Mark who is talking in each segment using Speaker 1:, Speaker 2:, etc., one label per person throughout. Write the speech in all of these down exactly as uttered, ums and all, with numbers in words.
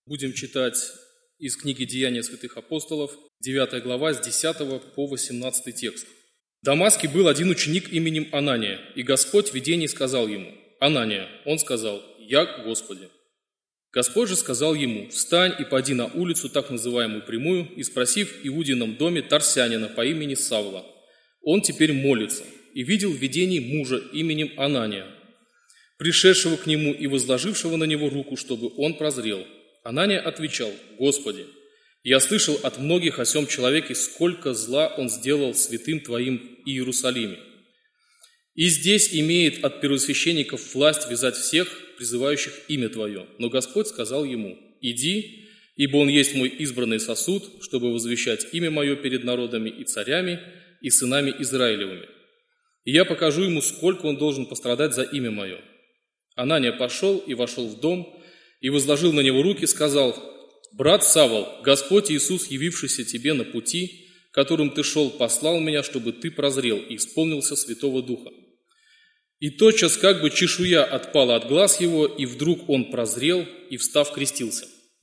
Speaker 1: Будем читать из книги «Деяния святых апостолов», девятая глава, с десятого по восемнадцатый текст. «В Дамаске был один ученик именем Анания, и Господь в видении сказал ему: „Анания“. Он сказал: „Я, Господи“. Господь же сказал ему: „Встань и пойди на улицу, так называемую Прямую, и спроси в Иудином доме Тарсянина по имени Савла. Он теперь молится, и видел в видении мужа именем Анания, пришедшего к нему и возложившего на него руку, чтобы он прозрел. Анания отвечал: „Господи, я слышал от многих о сем человеке, сколько зла он сделал святым Твоим в Иерусалиме. И здесь имеет от первосвященников власть вязать всех, призывающих имя Твое. Но Господь сказал ему: „Иди, ибо он есть мой избранный сосуд, чтобы возвещать имя Мое перед народами и царями, и сынами Израилевыми. И я покажу ему, сколько он должен пострадать за имя Мое“. Анания пошел и вошел в дом, и возложил на него руки, сказал: „Брат Савл, Господь Иисус, явившийся тебе на пути, которым ты шел, послал меня, чтобы ты прозрел и исполнился Святого Духа“. И тотчас как бы чешуя отпала от глаз его, и вдруг он прозрел и, встав, крестился».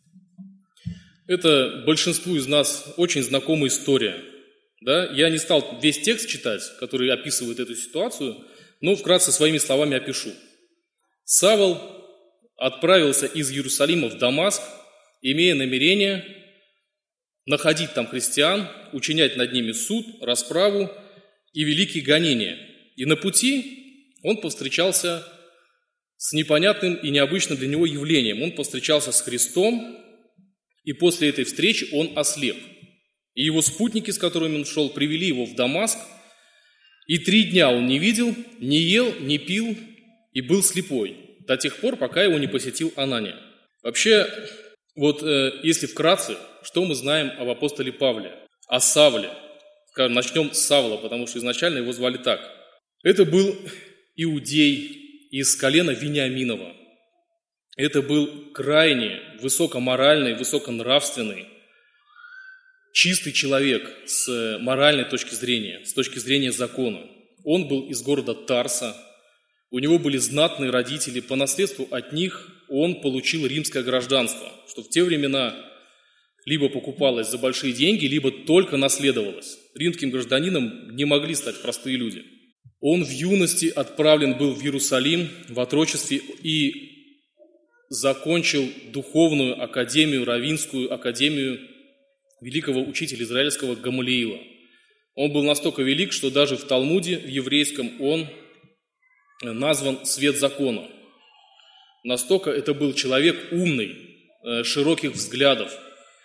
Speaker 1: Это большинству из нас очень знакомая история. Да? Я не стал весь текст читать, который описывает эту ситуацию, но вкратце своими словами опишу. Савл отправился из Иерусалима в Дамаск, имея намерение находить там христиан, учинять над ними суд, расправу и великие гонения. И на пути он повстречался с непонятным и необычным для него явлением. Он повстречался с Христом, и после этой встречи он ослеп. И его спутники, с которыми он шел, привели его в Дамаск, и три дня он не видел, не ел, не пил и был слепой, до тех пор, пока его не посетил Анания. Вообще, вот э, если вкратце, что мы знаем об апостоле Павле, о Савле? Скажем, начнем с Савла, потому что изначально его звали так. Это был иудей из колена Вениаминова. Это был крайне высокоморальный, высоконравственный, чистый человек с моральной точки зрения, с точки зрения закона. Он был из города Тарса. У него были знатные родители, по наследству от них он получил римское гражданство, что в те времена либо покупалось за большие деньги, либо только наследовалось. Римским гражданином не могли стать простые люди. Он в юности отправлен был в Иерусалим в отрочестве и закончил духовную академию, раввинскую академию великого учителя израильского Гамалиила. Он был настолько велик, что даже в Талмуде, в еврейском, он назван «свет закона». Настолько это был человек умный, широких взглядов.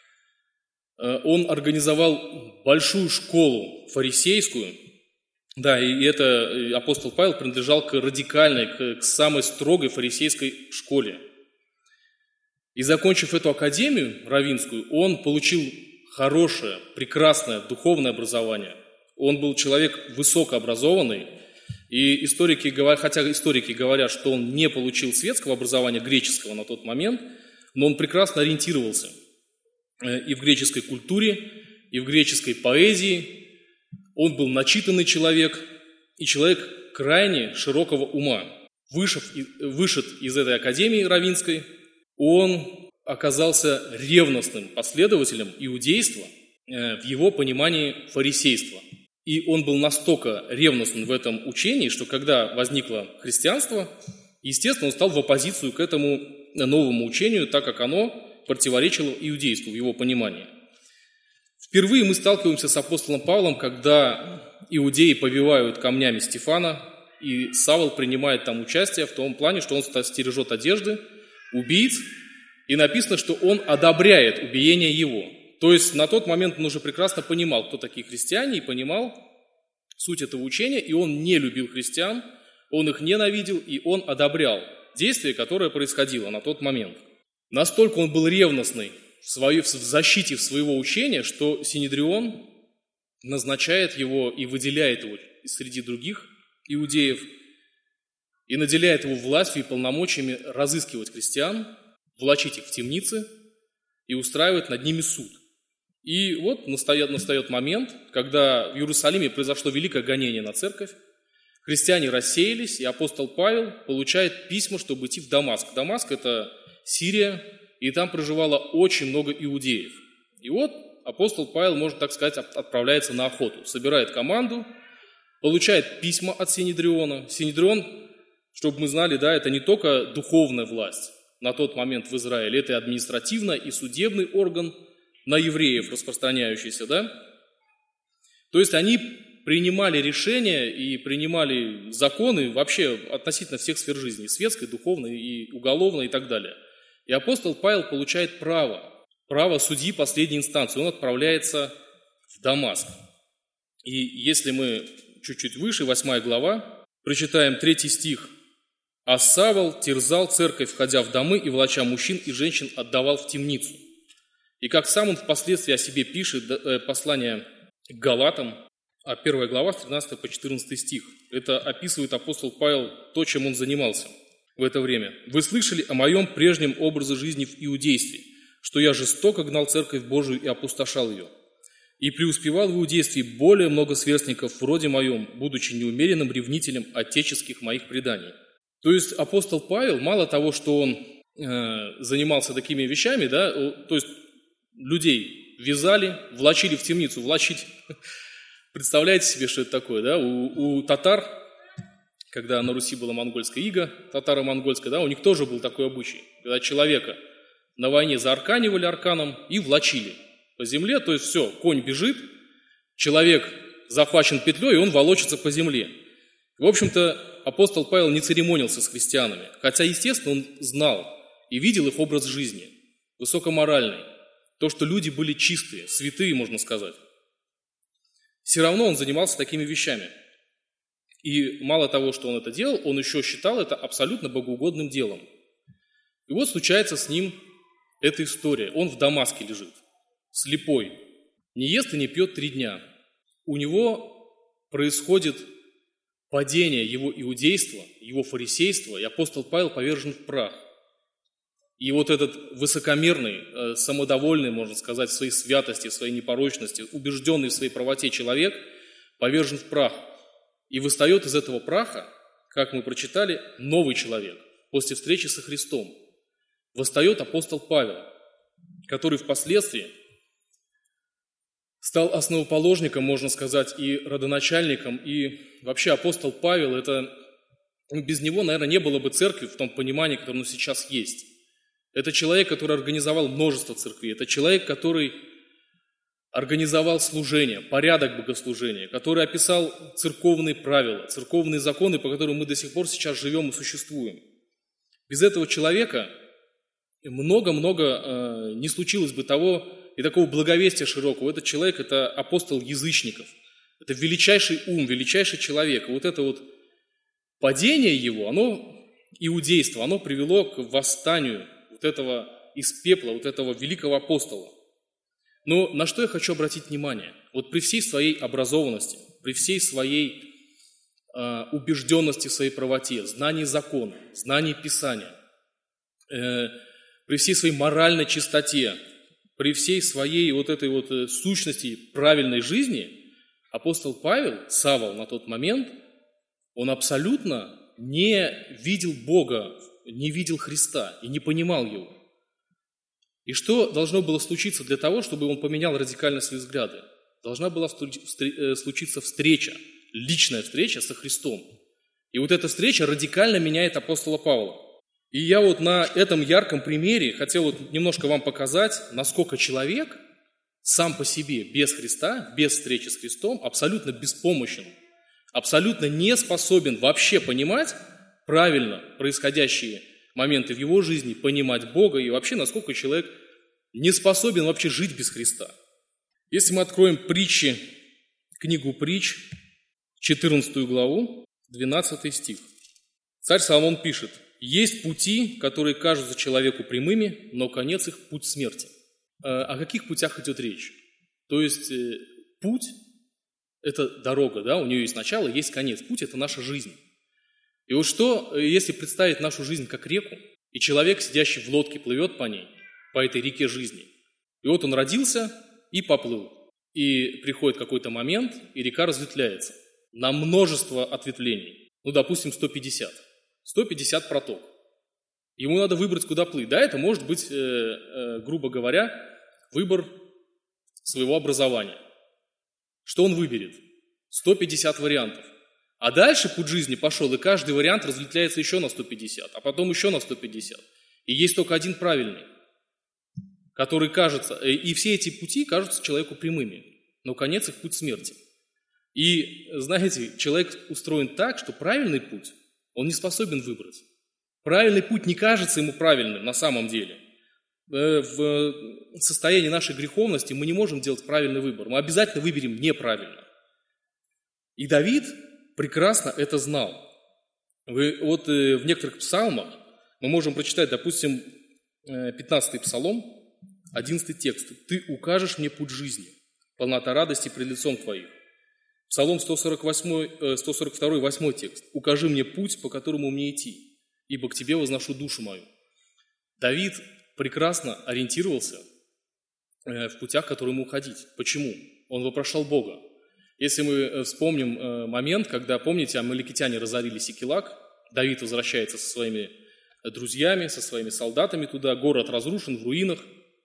Speaker 1: Он организовал большую школу фарисейскую. Да, и это апостол Павел принадлежал к радикальной, к, к самой строгой фарисейской школе. И закончив эту академию раввинскую, он получил хорошее, прекрасное духовное образование. Он был человек высокообразованный. И историки говорят, хотя историки говорят, что он не получил светского образования, греческого на тот момент, но он прекрасно ориентировался и в греческой культуре, и в греческой поэзии. Он был начитанный человек и человек крайне широкого ума. Вышев, вышед из этой академии раввинской, он оказался ревностным последователем иудейства в его понимании фарисейства. И он был настолько ревностен в этом учении, что когда возникло христианство, естественно, он стал в оппозицию к этому новому учению, так как оно противоречило иудейству в его понимании. Впервые мы сталкиваемся с апостолом Павлом, когда иудеи побивают камнями Стефана, и Савл принимает там участие в том плане, что он стережет одежды убийц, и написано, что он одобряет убиение его. То есть на тот момент он уже прекрасно понимал, кто такие христиане, и понимал суть этого учения, и он не любил христиан, он их ненавидел, и он одобрял действие, которое происходило на тот момент. Настолько он был ревностный в, своей, в защите своего учения, что Синедрион назначает его и выделяет его среди других иудеев, и наделяет его властью и полномочиями разыскивать христиан, влачить их в темницы и устраивать над ними суд. И вот настает, настает момент, когда в Иерусалиме произошло великое гонение на церковь, христиане рассеялись, и апостол Павел получает письма, чтобы идти в Дамаск. Дамаск – это Сирия, и там проживало очень много иудеев. И вот апостол Павел, можно так сказать, отправляется на охоту, собирает команду, получает письма от Синедриона. Синедрион, чтобы мы знали, да, это не только духовная власть на тот момент в Израиле, это и административный, и судебный орган на евреев распространяющийся, да. То есть они принимали решения и принимали законы вообще относительно всех сфер жизни, светской, духовной и уголовной и так далее. И апостол Павел получает право, право судьи последней инстанции. Он отправляется в Дамаск. И если мы чуть-чуть выше, восьмая глава, прочитаем третий стих. «А Савл терзал церковь, входя в домы и волоча мужчин и женщин отдавал в темницу». И как сам он впоследствии о себе пишет, послание к Галатам, а первая глава, с тринадцатого по четырнадцатый стих. Это описывает апостол Павел то, чем он занимался в это время. «Вы слышали о моем прежнем образе жизни в иудействе, что я жестоко гнал церковь Божию и опустошал ее. И преуспевал в иудействе более много сверстников вроде моем, будучи неумеренным ревнителем отеческих моих преданий». То есть апостол Павел, мало того, что он э, занимался такими вещами, да, то есть людей вязали, влачили в темницу, влачить. Представляете себе, что это такое, да? У, у татар, когда на Руси была монгольская ига, татаро-монгольская, да, у них тоже был такой обычай, когда человека на войне заарканивали арканом и влачили по земле, то есть все, конь бежит, человек захвачен петлей, и он волочится по земле. В общем-то, апостол Павел не церемонился с христианами, хотя, естественно, он знал и видел их образ жизни, высокоморальный, то, что люди были чистые, святые, можно сказать. Все равно он занимался такими вещами. И мало того, что он это делал, он еще считал это абсолютно богоугодным делом. И вот случается с ним эта история. Он в Дамаске лежит, слепой, не ест и не пьет три дня. У него происходит падение его иудейства, его фарисейства, и апостол Павел повержен в прах. И вот этот высокомерный, самодовольный, можно сказать, в своей святости, в своей непорочности, убежденный в своей правоте человек повержен в прах. И восстает из этого праха, как мы прочитали, новый человек после встречи со Христом. Восстает апостол Павел, который впоследствии стал основоположником, можно сказать, и родоначальником, и вообще апостол Павел, это без него, наверное, не было бы церкви в том понимании, которое сейчас есть. Это человек, который организовал множество церквей, это человек, который организовал служение, порядок богослужения, который описал церковные правила, церковные законы, по которым мы до сих пор сейчас живем и существуем. Без этого человека много-много э, не случилось бы того и такого благовестия широкого. Этот человек – это апостол язычников, это величайший ум, величайший человек. И вот это вот падение его, оно, иудейство, оно привело к восстанию вот этого из пепла, вот этого великого апостола. Но на что я хочу обратить внимание? Вот при всей своей образованности, при всей своей э, убежденности в своей правоте, знании закона, знании Писания, э, при всей своей моральной чистоте, при всей своей вот этой вот э, сущности правильной жизни, апостол Павел, Савл на тот момент, он абсолютно не видел Бога, не видел Христа и не понимал Его. И что должно было случиться для того, чтобы он поменял радикально свои взгляды? Должна была случиться встреча, личная встреча со Христом. И вот эта встреча радикально меняет апостола Павла. И я вот на этом ярком примере хотел вот немножко вам показать, насколько человек сам по себе, без Христа, без встречи с Христом, абсолютно беспомощен, абсолютно не способен вообще понимать правильно происходящие моменты в его жизни, понимать Бога и вообще, насколько человек не способен вообще жить без Христа. Если мы откроем притчи, книгу притч, четырнадцатую главу, двенадцатый стих. Царь Соломон пишет: «Есть пути, которые кажутся человеку прямыми, но конец их – путь смерти». О каких путях идет речь? То есть путь – это дорога, да, у нее есть начало, есть конец. Путь – это наша жизнь. И вот что, если представить нашу жизнь как реку, и человек, сидящий в лодке, плывет по ней, по этой реке жизни. И вот он родился и поплыл. И приходит какой-то момент, и река разветвляется на множество ответвлений. Ну, допустим, сто пятьдесят. сто пятьдесят проток. Ему надо выбрать, куда плыть. Да, это может быть, э, э, грубо говоря, выбор своего образования. Что он выберет? сто пятьдесят вариантов. А дальше путь жизни пошел, и каждый вариант разветвляется еще на сто пятьдесят, а потом еще на сто пятьдесят. И есть только один правильный, который кажется, и все эти пути кажутся человеку прямыми, но конец их путь смерти. И, знаете, человек устроен так, что правильный путь он не способен выбрать. Правильный путь не кажется ему правильным на самом деле. В состоянии нашей греховности мы не можем делать правильный выбор. Мы обязательно выберем неправильно. И Давид прекрасно это знал. Вы, вот в некоторых псалмах мы можем прочитать, допустим, пятнадцатый псалом, одиннадцатый текст. «Ты укажешь мне путь жизни, полнота радости пред лицом Твоим». Псалом сто сорок восьмой, сто сорок второй, восьмой текст. «Укажи мне путь, по которому мне идти, ибо к Тебе возношу душу мою». Давид прекрасно ориентировался в путях, к которым ему ходить. Почему? Он вопрошал Бога. Если мы вспомним момент, когда, помните, амаликитяне разорили Сикелаг, Давид возвращается со своими друзьями, со своими солдатами туда, город разрушен, в руинах.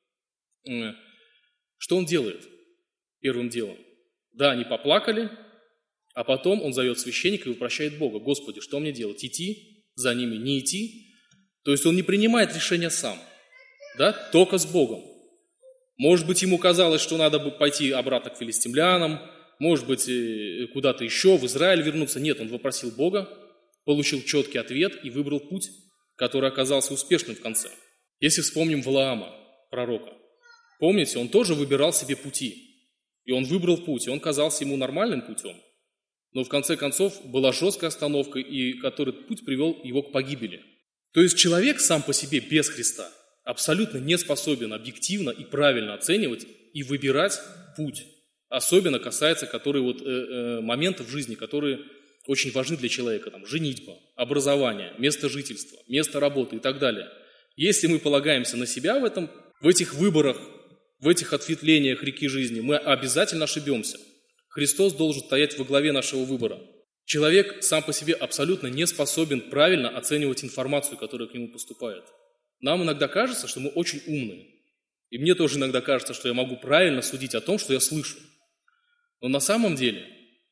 Speaker 1: Что он делает первым делом? Да, они поплакали, а потом он зовет священника и вопрощает Бога. «Господи, что мне делать? Идти за ними, не идти?» То есть он не принимает решения сам, да, только с Богом. Может быть, ему казалось, что надо бы пойти обратно к филистимлянам, может быть, куда-то еще, в Израиль вернуться. Нет, он вопросил Бога, получил четкий ответ и выбрал путь, который оказался успешным в конце. Если вспомним Валаама, пророка, помните, он тоже выбирал себе пути. И он выбрал путь, и он казался ему нормальным путем. Но в конце концов была жесткая остановка, и который путь привел его к погибели. То есть человек сам по себе без Христа абсолютно не способен объективно и правильно оценивать и выбирать путь. Особенно касается которые вот, э, э, моментов в жизни, которые очень важны для человека. Там, женитьба, образование, место жительства, место работы и так далее. Если мы полагаемся на себя в, этом, в этих выборах, в этих ответвлениях реки жизни, мы обязательно ошибемся. Христос должен стоять во главе нашего выбора. Человек сам по себе абсолютно не способен правильно оценивать информацию, которая к нему поступает. Нам иногда кажется, что мы очень умные. И мне тоже иногда кажется, что я могу правильно судить о том, что я слышу. Но на самом деле,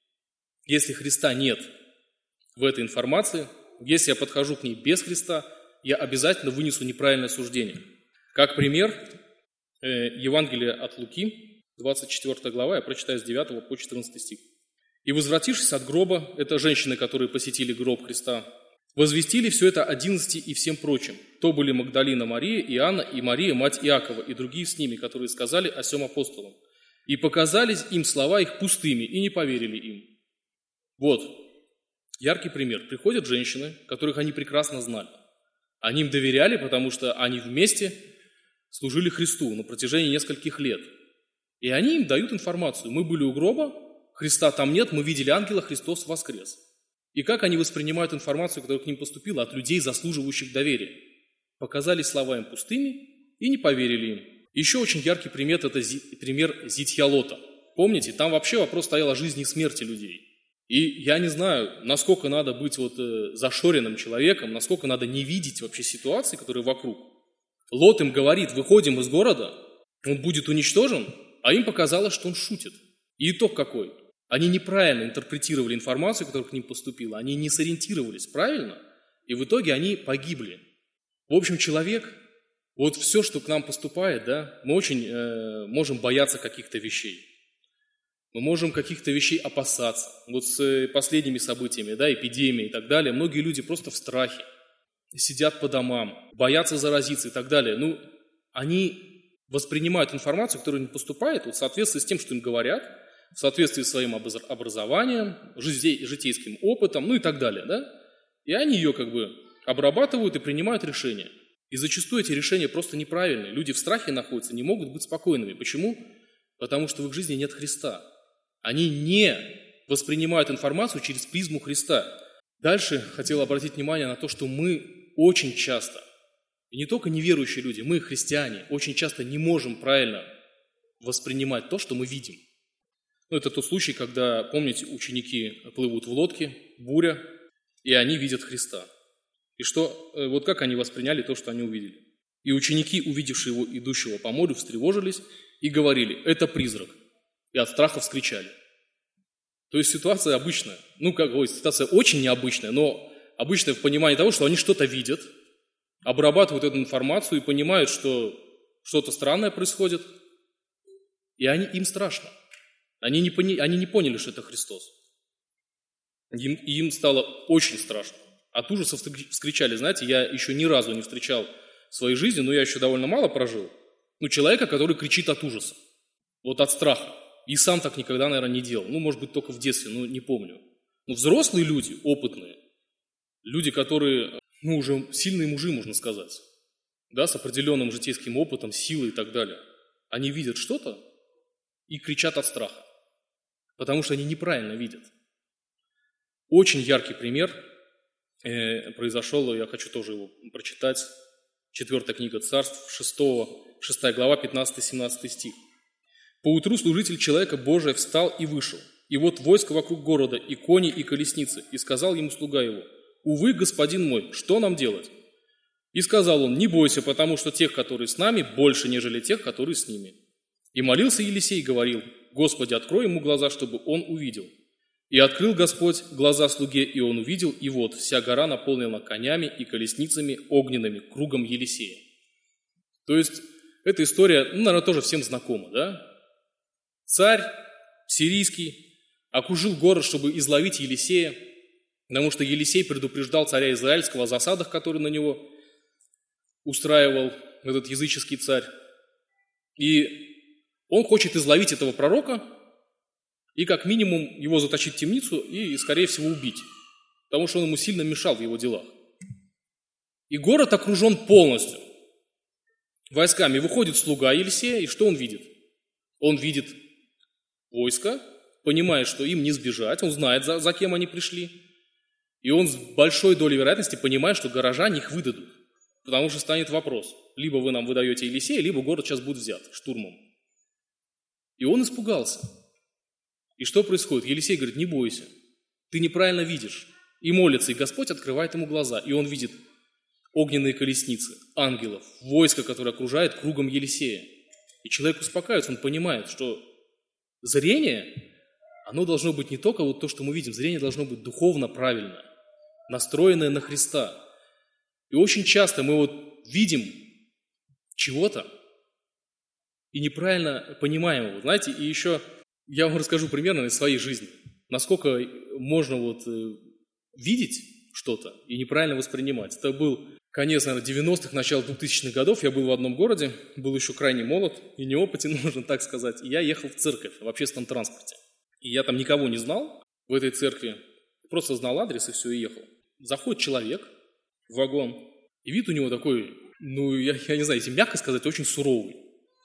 Speaker 1: если Христа нет в этой информации, если я подхожу к ней без Христа, я обязательно вынесу неправильное суждение. Как пример, Евангелие от Луки, двадцать четвёртая глава, я прочитаю с девятого по четырнадцатый стих. «И возвратившись от гроба», это женщины, которые посетили гроб Христа, «возвестили все это одиннадцати и всем прочим. То были Магдалина Мария, и Анна, и Мария, мать Иакова, и другие с ними, которые сказали о сем апостолам. И показались им слова их пустыми, и не поверили им». Вот, яркий пример. Приходят женщины, которых они прекрасно знали. Они им доверяли, потому что они вместе служили Христу на протяжении нескольких лет. И они им дают информацию. Мы были у гроба, Христа там нет, мы видели ангела, Христос воскрес. И как они воспринимают информацию, которая к ним поступила от людей, заслуживающих доверия? Показали слова им пустыми и не поверили им. Еще очень яркий пример – это пример Зитья Лота. Помните, там вообще вопрос стоял о жизни и смерти людей. И я не знаю, насколько надо быть вот зашоренным человеком, насколько надо не видеть вообще ситуации, которые вокруг. Лот им говорит: выходим из города, он будет уничтожен, а им показалось, что он шутит. И итог какой? Они неправильно интерпретировали информацию, которая к ним поступила, они не сориентировались правильно, и в итоге они погибли. В общем, человек, вот все, что к нам поступает, да, мы очень э, можем бояться каких-то вещей. Мы можем каких-то вещей опасаться. Вот с последними событиями, да, эпидемией и так далее, многие люди просто в страхе, сидят по домам, боятся заразиться и так далее. Ну, они воспринимают информацию, которая им поступает, вот в соответствии с тем, что им говорят, в соответствии с своим образованием, житейским опытом, ну и так далее, да? И они ее как бы обрабатывают и принимают решения. И зачастую эти решения просто неправильные. Люди в страхе находятся, не могут быть спокойными. Почему? Потому что в их жизни нет Христа. Они не воспринимают информацию через призму Христа. Дальше хотел обратить внимание на то, что мы очень часто, и не только неверующие люди, мы, христиане, очень часто не можем правильно воспринимать то, что мы видим. Ну, это тот случай, когда, помните, ученики плывут в лодке, буря, и они видят Христа. И И что, вот как они восприняли то, что они увидели. И ученики, увидевшие его идущего по морю, встревожились и говорили: это призрак. И от страха вскричали. То есть ситуация обычная. Ну, как ой, ситуация очень необычная, но обычная в понимании того, что они что-то видят, обрабатывают эту информацию и понимают, что что-то странное происходит, и они, им страшно. Они не, пони, они не поняли, что это Христос. Им, им стало очень страшно. От ужаса вскричали. Знаете, я еще ни разу не встречал в своей жизни, но я еще довольно мало прожил, ну, человека, который кричит от ужаса, вот от страха. И сам так никогда, наверное, не делал. Ну, может быть, только в детстве, ну, не помню. Но взрослые люди, опытные, люди, которые, ну, уже сильные мужи, можно сказать, да, с определенным житейским опытом, силой и так далее, они видят что-то и кричат от страха, потому что они неправильно видят. Очень яркий пример э, произошел, я хочу тоже его прочитать, четвертая книга Царств, шестого, шестая глава, пятнадцатый-семнадцатый стих. «Поутру служитель человека Божия встал и вышел, и вот войско вокруг города, и кони, и колесницы, и сказал ему слуга его: увы, господин мой, что нам делать? И сказал он: не бойся, потому что тех, которые с нами, больше, нежели тех, которые с ними. И молился Елисей и говорил: Господи, открой ему глаза, чтобы он увидел. И открыл Господь глаза слуге, и он увидел, и вот вся гора наполнена конями и колесницами огненными кругом Елисея». То есть эта история, ну, наверное, тоже всем знакома, да? Царь сирийский окружил город, чтобы изловить Елисея, потому что Елисей предупреждал царя израильского о засадах, которые на него устраивал этот языческий царь. И он хочет изловить этого пророка и как минимум его заточить в темницу и, скорее всего, убить, потому что он ему сильно мешал в его делах. И город окружен полностью войсками. Выходит слуга Елисея, и что он видит? Он видит войско, понимает, что им не сбежать, он знает, за, за кем они пришли, и он с большой долей вероятности понимает, что горожане их выдадут, потому что станет вопрос: либо вы нам выдаете Елисея, либо город сейчас будет взят штурмом. И он испугался. И что происходит? Елисей говорит: не бойся, ты неправильно видишь. И молится, и Господь открывает ему глаза, и он видит огненные колесницы, ангелов, войско, которое окружает кругом Елисея. И человек успокаивается, он понимает, что зрение, оно должно быть не только вот то, что мы видим, зрение должно быть духовно правильное, настроенное на Христа. И очень часто мы вот видим чего-то и неправильно понимаем его. Знаете, и еще я вам расскажу примерно из своей жизни, насколько можно вот видеть что-то и неправильно воспринимать. Это был конец, наверное, девяностых, начало двухтысячных годов. Я был в одном городе, был еще крайне молод и неопытен, можно так сказать. И я ехал в церковь в общественном транспорте. И я там никого не знал в этой церкви, просто знал адрес и все, и ехал. Заходит человек в вагон, и вид у него такой, ну, я, я не знаю, если мягко сказать, очень суровый.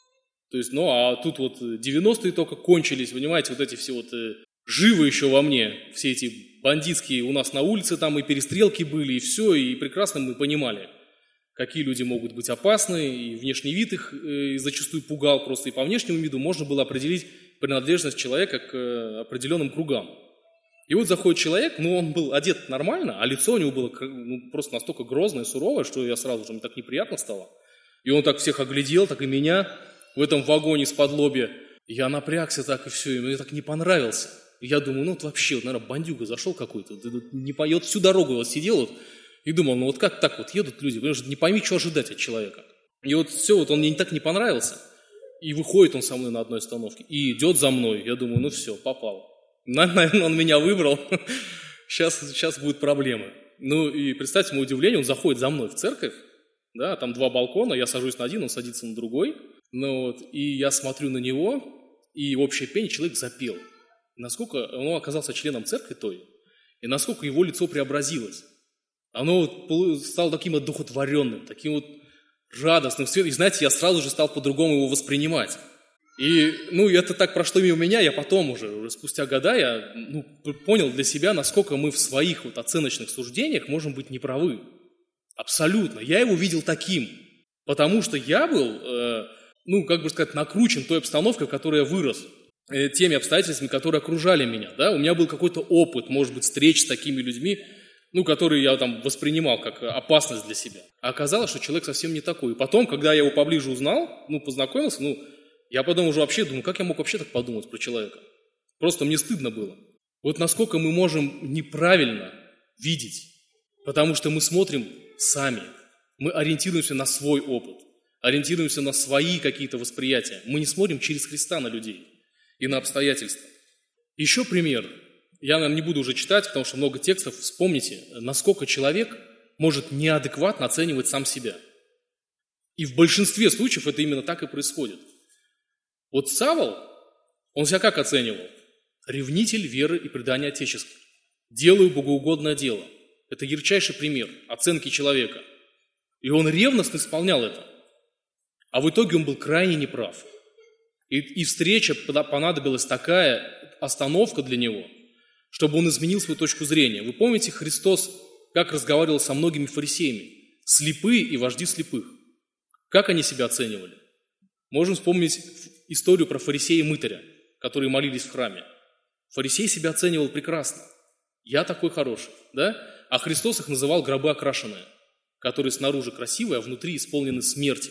Speaker 1: То есть, ну, а тут вот девяностые только кончились, понимаете, вот эти все вот э, живы еще во мне, все эти бандитские у нас на улице там и перестрелки были, и все, и прекрасно мы понимали, какие люди могут быть опасны, и внешний вид их э, зачастую пугал просто, и по внешнему виду можно было определить принадлежность человека к э, определенным кругам. И вот заходит человек, ну, он был одет нормально, а лицо у него было ну, просто настолько грозное, суровое, что я сразу же, мне так неприятно стало. И он так всех оглядел, так и меня в этом вагоне с-под лобья. Я напрягся так и все, и мне так не понравился. И я думаю, ну вот вообще, вот, наверное, бандюга зашел какой-то, не по... вот всю дорогу вот сидел вот, и думал, ну вот как так вот едут люди, потому что не пойми, что ожидать от человека. И вот все, вот он мне так не понравился, и выходит он со мной на одной остановке, и идет за мной. Я думаю, ну все, попал. Наверное, он меня выбрал, сейчас, сейчас будут проблемы. Ну и представьте мое удивление, он заходит за мной в церковь, да, там два балкона, я сажусь на один, он садится на другой, ну вот, и я смотрю на него, и в общее пение человек запел. Насколько он оказался членом церкви той, и насколько его лицо преобразилось. Оно вот стало таким одухотворенным, таким вот радостным. И знаете, я сразу же стал по-другому его воспринимать. И, ну, это так прошло мимо меня, я потом уже, уже спустя года, я ну, понял для себя, насколько мы в своих вот оценочных суждениях можем быть неправы. Абсолютно. Я его видел таким, потому что я был, э, ну, как бы сказать, накручен той обстановкой, в которой я вырос, э, теми обстоятельствами, которые окружали меня, да. У меня был какой-то опыт, может быть, встреч с такими людьми, ну, который я там воспринимал как опасность для себя. А оказалось, что человек совсем не такой. И потом, когда я его поближе узнал, ну, познакомился, ну, я потом уже вообще думаю, как я мог вообще так подумать про человека? Просто мне стыдно было. Вот насколько мы можем неправильно видеть, потому что мы смотрим сами, мы ориентируемся на свой опыт, ориентируемся на свои какие-то восприятия. Мы не смотрим через Христа на людей и на обстоятельства. Еще пример. Я, наверное, не буду уже читать, потому что много текстов. Вспомните, насколько человек может неадекватно оценивать сам себя. И в большинстве случаев это именно так и происходит. Вот Савл, он себя как оценивал? Ревнитель веры и предания отеческих. Делаю богоугодное дело. Это ярчайший пример оценки человека. И он ревностно исполнял это. А в итоге он был крайне неправ. И, и встреча понадобилась такая остановка для него, чтобы он изменил свою точку зрения. Вы помните, Христос как разговаривал со многими фарисеями? Слепые и вожди слепых. Как они себя оценивали? Можем вспомнить историю про фарисея и мытаря, которые молились в храме. Фарисей себя оценивал прекрасно. Я такой хороший, да? А Христос их называл гробы окрашенные, которые снаружи красивые, а внутри исполнены смерти.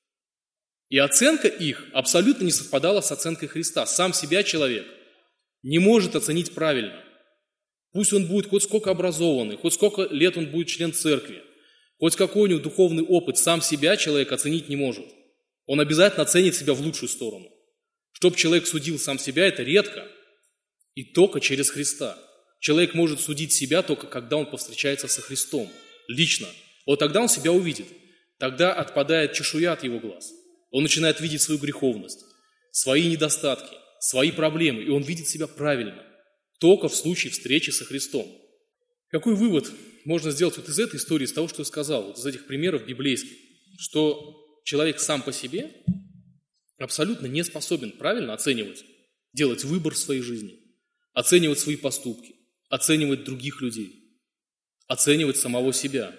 Speaker 1: И оценка их абсолютно не совпадала с оценкой Христа. Сам себя человек не может оценить правильно. Пусть он будет хоть сколько образованный, хоть сколько лет он будет член церкви, хоть какой у него духовный опыт, сам себя человек оценить не может. Он обязательно оценит себя в лучшую сторону. Чтоб человек судил сам себя, это редко и только через Христа. Человек может судить себя только когда он повстречается со Христом, лично. Вот тогда он себя увидит. Тогда отпадает чешуя от его глаз. Он начинает видеть свою греховность, свои недостатки, свои проблемы, и он видит себя правильно, только в случае встречи со Христом. Какой вывод можно сделать вот из этой истории, из того, что я сказал, вот из этих примеров библейских, что человек сам по себе абсолютно не способен правильно оценивать, делать выбор в своей жизни, оценивать свои поступки, оценивать других людей, оценивать самого себя.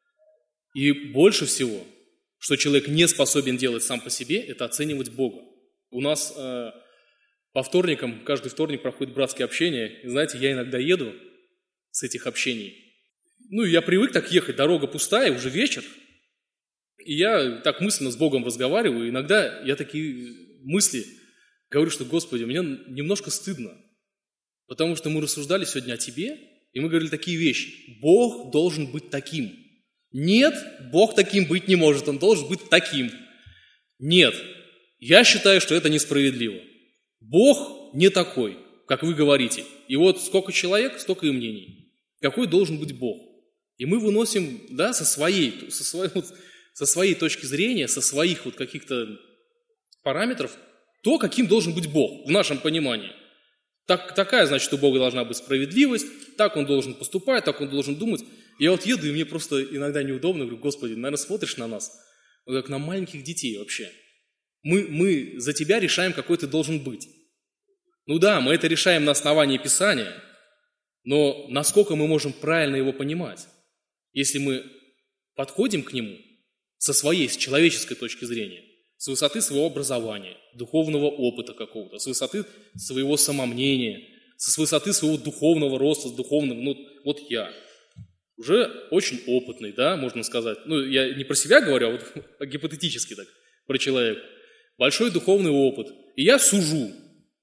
Speaker 1: И больше всего, что человек не способен делать сам по себе, это оценивать Бога. У нас э, по вторникам, каждый вторник проходит братские общения. И знаете, я иногда еду с этих общений. Ну, я привык так ехать, дорога пустая, уже вечер. И я так мысленно с Богом разговариваю. Иногда я такие мысли говорю, что, Господи, мне немножко стыдно. Потому что мы рассуждали сегодня о Тебе, и мы говорили такие вещи. Бог должен быть таким. Нет, Бог таким быть не может, Он должен быть таким. Нет, я считаю, что это несправедливо. Бог не такой, как вы говорите. И вот сколько человек, столько и мнений. Какой должен быть Бог? И мы выносим, да, со своей, со своей, вот, со своей точки зрения, со своих вот каких-то параметров, то, каким должен быть Бог в нашем понимании. Так, такая, значит, у Бога должна быть справедливость, так Он должен поступать, так Он должен думать. Я вот еду, и мне просто иногда неудобно, говорю, Господи, наверное, смотришь на нас, вот как на маленьких детей вообще. Мы, мы за Тебя решаем, какой Ты должен быть. Ну да, мы это решаем на основании Писания, но насколько мы можем правильно его понимать, если мы подходим к нему со своей, с человеческой точки зрения, с высоты своего образования, духовного опыта какого-то, с высоты своего самомнения, с высоты своего духовного роста, с духовным, ну вот я уже очень опытный, да, можно сказать. Ну, я не про себя говорю, а вот гипотетически так, про человека. Большой духовный опыт. И я сужу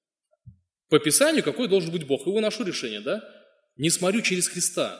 Speaker 1: по Писанию, какой должен быть Бог. И выношу решение, да? Не смотрю через Христа.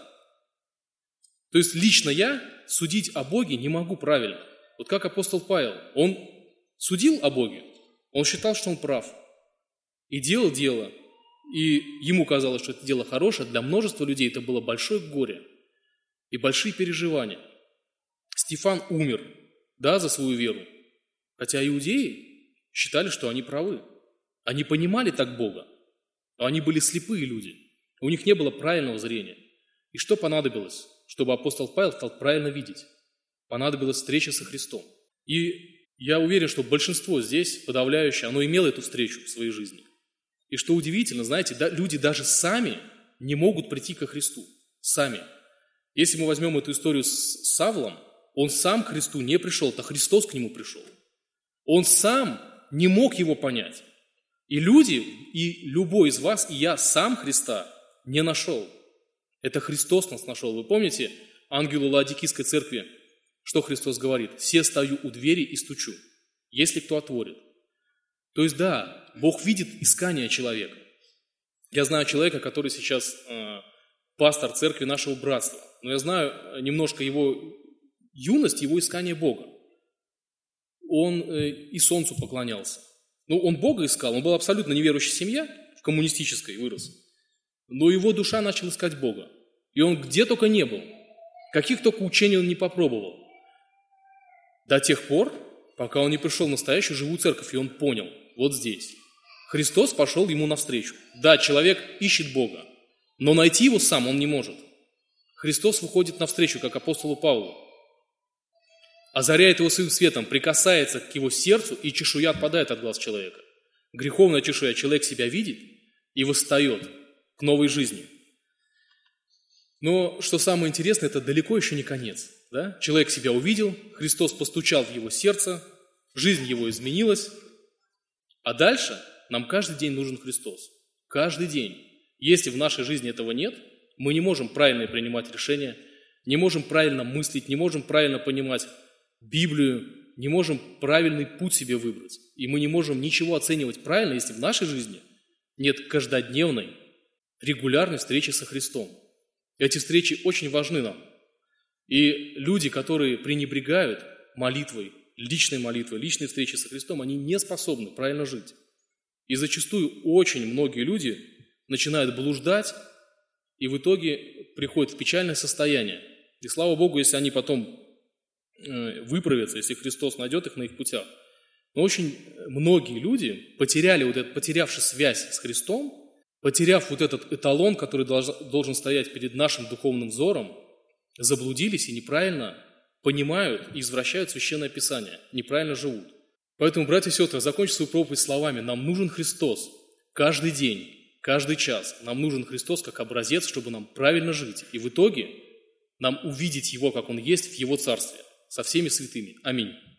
Speaker 1: То есть лично я судить о Боге не могу правильно. Вот как апостол Павел, он судил о Боге, он считал, что он прав. И делал дело. И ему казалось, что это дело хорошее. Для множества людей это было большое горе и большие переживания. Стефан умер, да, за свою веру. Хотя иудеи считали, что они правы. Они понимали так Бога. Но они были слепые люди. У них не было правильного зрения. И что понадобилось, чтобы апостол Павел стал правильно видеть? Понадобилась встреча со Христом. И я уверен, что большинство здесь, подавляющее, оно имело эту встречу в своей жизни. И что удивительно, знаете, да, люди даже сами не могут прийти ко Христу. Сами. Если мы возьмем эту историю с Савлом, он сам к Христу не пришел, то Христос к нему пришел. Он сам не мог его понять. И люди, и любой из вас, и я сам Христа не нашел. Это Христос нас нашел. Вы помните ангелу Лаодикийской церкви, что Христос говорит? «Се стою у двери и стучу, если кто отворит». То есть да, Бог видит искание человека. Я знаю человека, который сейчас э, пастор церкви нашего братства, но я знаю немножко его юность, его искание Бога. Он э, и солнцу поклонялся. Ну, он Бога искал, он был абсолютно неверующей семье, в коммунистической вырос. Но его душа начала искать Бога. И он где только не был, каких только учений он не попробовал. До тех пор, пока он не пришел в настоящую живую церковь, и он понял, вот здесь. Христос пошел ему навстречу. Да, человек ищет Бога, но найти его сам он не может. Христос выходит навстречу, как апостолу Павлу, озаряет его своим светом, прикасается к его сердцу, и чешуя отпадает от глаз человека. Греховная чешуя, человек себя видит и восстает к новой жизни. Но что самое интересное, это далеко еще не конец. Да? Человек себя увидел, Христос постучал в его сердце, жизнь его изменилась, а дальше нам каждый день нужен Христос. Каждый день. Если в нашей жизни этого нет, мы не можем правильно принимать решения, не можем правильно мыслить, не можем правильно понимать Библию, не можем правильный путь себе выбрать. И мы не можем ничего оценивать правильно, если в нашей жизни нет каждодневной, регулярной встречи со Христом. Эти встречи очень важны нам. И люди, которые пренебрегают молитвой, личной молитвой, личной встречей со Христом, они не способны правильно жить. И зачастую очень многие люди начинают блуждать, и в итоге приходят в печальное состояние. И слава Богу, если они потом выправятся, если Христос найдет их на их путях. Но очень многие люди потеряли вот это, потерявши связь с Христом, потеряв вот этот эталон, который должен стоять перед нашим духовным взором, заблудились и неправильно понимают и извращают Священное Писание, неправильно живут. Поэтому, братья и сестры, закончу свою проповедь словами: нам нужен Христос каждый день, каждый час. Нам нужен Христос как образец, чтобы нам правильно жить. И в итоге нам увидеть Его, как Он есть, в Его Царстве, со всеми святыми. Аминь.